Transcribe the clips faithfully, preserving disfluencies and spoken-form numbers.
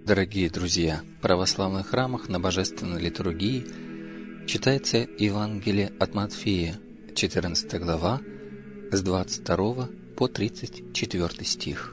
Дорогие друзья, в православных храмах на божественной литургии читается Евангелие от Матфея, четырнадцатая глава, с двадцать второго по тридцать четвёртый стих.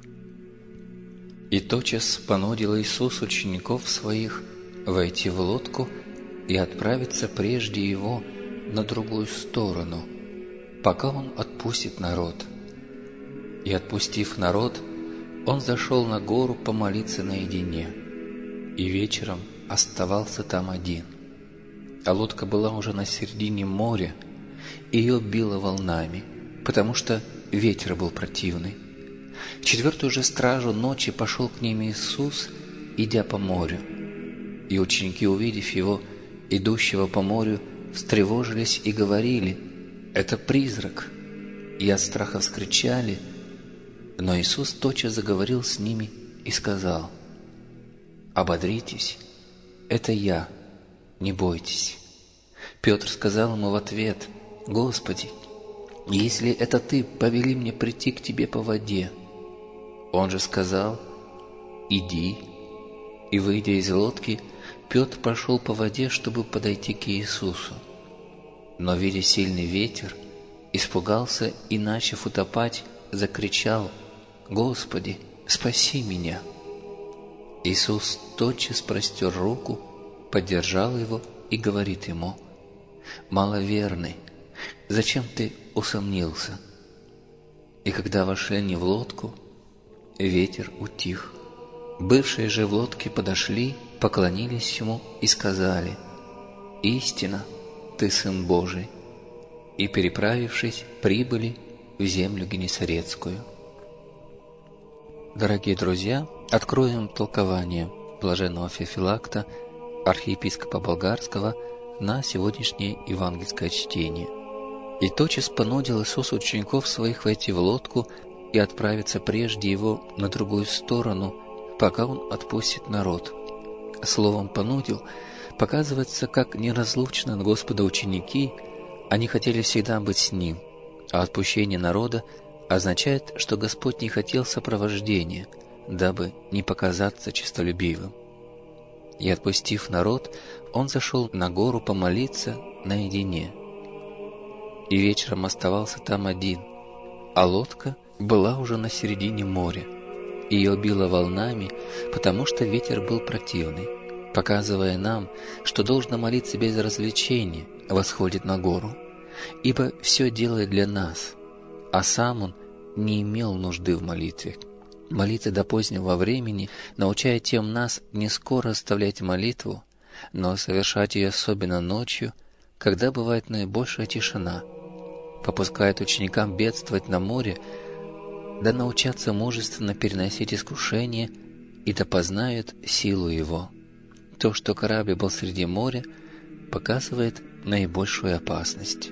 «И тотчас понудил Иисус учеников Своих войти в лодку и отправиться прежде Его на другую сторону, пока Он отпустит народ. И, отпустив народ, Он зашел на гору помолиться наедине, и вечером оставался там один. А лодка была уже на середине моря, и ее било волнами, потому что ветер был противный. В четвертую же стражу ночи пошел к ним Иисус, идя по морю. И ученики, увидев Его, идущего по морю, встревожились и говорили: «Это призрак!» И от страха вскричали. Но Иисус тотчас заговорил с ними и сказал: «Ободритесь, это Я, не бойтесь». Петр сказал ему в ответ: «Господи, если это Ты, повели мне прийти к Тебе по воде». Он же сказал: «Иди». И, выйдя из лодки, Петр пошел по воде, чтобы подойти к Иисусу. Но, видя сильный ветер, испугался и, начав утопать, закричал: «Господи, спаси меня!» Иисус тотчас простер руку, поддержал его и говорит ему: «Маловерный, зачем ты усомнился?» И когда вошли они в лодку, ветер утих. Бывшие же в лодке подошли, поклонились ему и сказали: «Истинно, ты Сын Божий». И, переправившись, прибыли в землю Генесарецкую. Дорогие друзья, откроем толкование блаженного Феофилакта, архиепископа Болгарского, на сегодняшнее евангельское чтение. «И тотчас понудил Иисус учеников Своих войти в лодку и отправиться прежде Его на другую сторону, пока Он отпустит народ». Словом «понудил» показывается, как неразлучны от Господа ученики, они хотели всегда быть с Ним, а отпущение народа означает, что Господь не хотел сопровождения, дабы не показаться честолюбивым. И, отпустив народ, Он зашел на гору помолиться наедине. И вечером оставался там один, а лодка была уже на середине моря. Ее било волнами, потому что ветер был противный, показывая нам, что должно молиться без развлечения, восходит на гору, ибо все делает для нас, а сам Он не имел нужды в молитве. Молиться до позднего времени, научая тем нас не скоро оставлять молитву, но совершать ее особенно ночью, когда бывает наибольшая тишина, попускает ученикам бедствовать на море, да научаться мужественно переносить искушения и да познают силу его. То, что корабль был среди моря, показывает наибольшую опасность.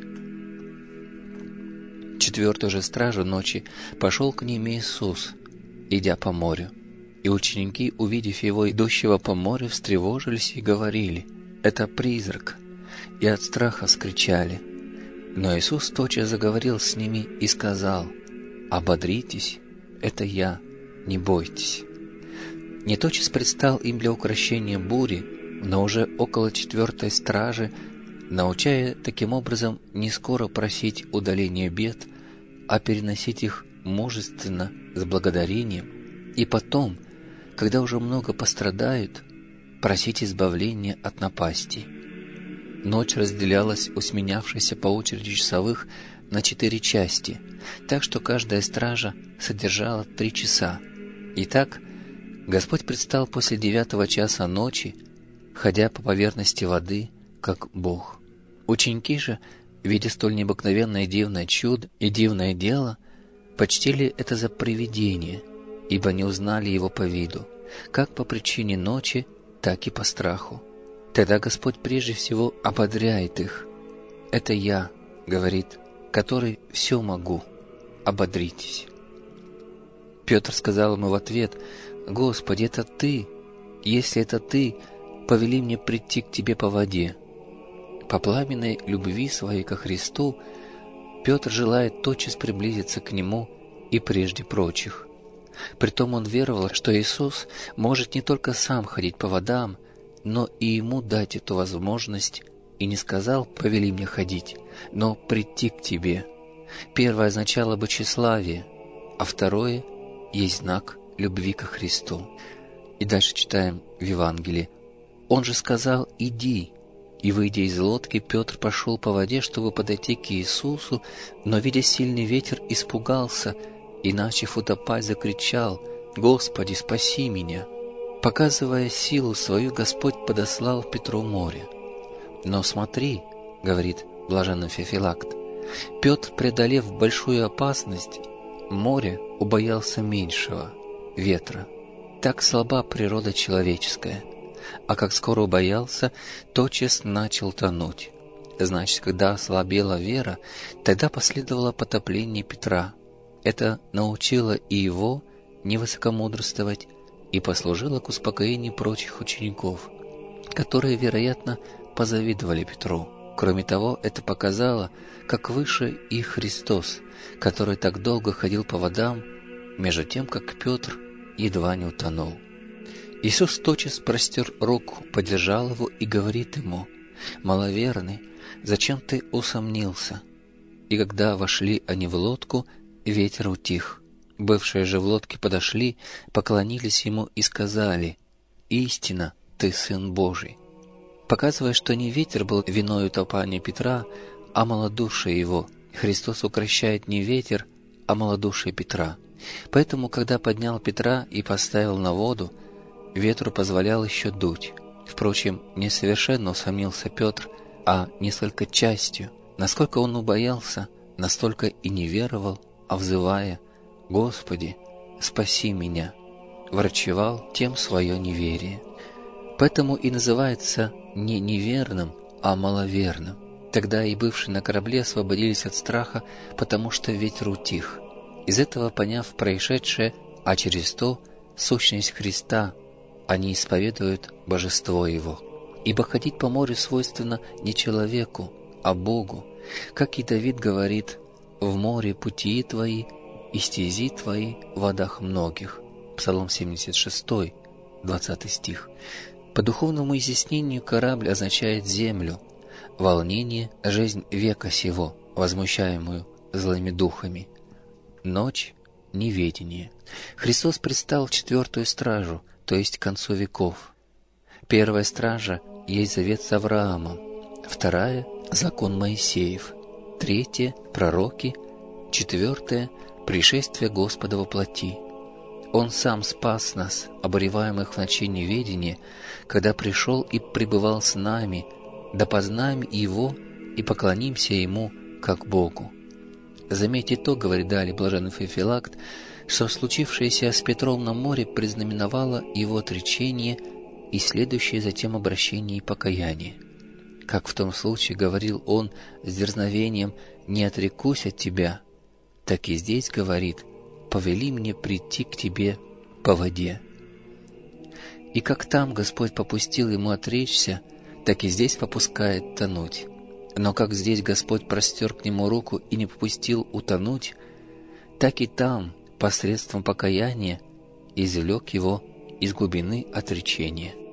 В четвертую же стражу ночи пошел к ним Иисус, идя по морю. И ученики, увидев Его, идущего по морю, встревожились и говорили: «Это призрак!» И от страха вскричали. Но Иисус тотчас заговорил с ними и сказал: «Ободритесь, это Я, не бойтесь». Не тотчас предстал им для укрощения бури, но уже около четвертой стражи, научая таким образом не скоро просить удаления бед, а переносить их мужественно, с благодарением, и потом, когда уже много пострадают, просить избавления от напастей. Ночь разделялась у сменявшихся по очереди часовых на четыре части, так что каждая стража содержала три часа. Итак, Господь предстал после девятого часа ночи, ходя по поверхности воды, как Бог. Ученики же, видя столь необыкновенное дивное чудо и дивное дело, почтили это за привидение, ибо не узнали Его по виду, как по причине ночи, так и по страху. Тогда Господь прежде всего ободряет их. «Это Я, — говорит, — который все могу, ободритесь». Петр сказал ему в ответ: «Господи, это Ты, если это Ты, повели мне прийти к Тебе по воде». По пламенной любви своей ко Христу Петр желает тотчас приблизиться к Нему и прежде прочих. Притом он веровал, что Иисус может не только сам ходить по водам, но и ему дать эту возможность, и не сказал «повели мне ходить», но «прийти к тебе». Первое означало бы тщеславие, а второе есть знак любви ко Христу. И дальше читаем в Евангелии. Он же сказал «иди». И, выйдя из лодки, Петр пошел по воде, чтобы подойти к Иисусу, но, видя сильный ветер, испугался и, начав утопать, закричал «Господи, спаси меня!». Показывая силу свою, Господь подослал Петру море. «Но смотри», — говорит блаженный Феофилакт, Петр, преодолев большую опасность, море убоялся меньшего — ветра. Так слаба природа человеческая. А как скоро убоялся, тотчас начал тонуть. Значит, когда ослабела вера, тогда последовало потопление Петра. Это научило и его не высокомудрствовать и послужило к успокоению прочих учеников, которые, вероятно, позавидовали Петру. Кроме того, это показало, как выше их Христос, который так долго ходил по водам, между тем, как Петр едва не утонул. Иисус тотчас простер руку, поддержал его и говорит ему: «Маловерный, зачем ты усомнился?» И когда вошли они в лодку, ветер утих. Бывшие же в лодке подошли, поклонились ему и сказали: «Истинно, ты Сын Божий», показывая, что не ветер был виною утопания Петра, а малодушие его. Христос укращает не ветер, а малодушие Петра. Поэтому, когда поднял Петра и поставил на воду, ветру позволял еще дуть. Впрочем, не совершенно усомнился Петр, а несколько частью. Насколько он убоялся, настолько и не веровал, а взывая: «Господи, спаси меня», врачевал тем свое неверие. Поэтому и называется не неверным, а маловерным. Тогда и бывшие на корабле освободились от страха, потому что ветер утих. Из этого, поняв происшедшее, а через то сущность Христа, они исповедуют божество Его. Ибо ходить по морю свойственно не человеку, а Богу. Как и Давид говорит: «В море пути твои, и стези твои в водах многих». Псалом семьдесят шесть, двадцатый стих. По духовному изъяснению корабль означает землю, волнение, жизнь века сего, возмущаемую злыми духами. Ночь — неведение. Христос предстал в четвертую стражу, то есть к концу веков. Первая стража есть завет с Авраамом, вторая — закон Моисеев, третья — пророки, четвертая — пришествие Господа во плоти. Он сам спас нас, обуреваемых в ночи неведения, когда пришел и пребывал с нами, да познаем Его и поклонимся Ему, как Богу. Заметьте то, говорит далее блаженный Феофилакт, что случившееся с Петром на море предзнаменовало его отречение и следующее затем обращение и покаяние. Как в том случае говорил он с дерзновением: «Не отрекусь от тебя», так и здесь говорит: «Повели мне прийти к тебе по воде». И как там Господь попустил ему отречься, так и здесь попускает тонуть. Но как здесь Господь простер к нему руку и не попустил утонуть, так и там, посредством покаяния, извлек его из глубины отречения.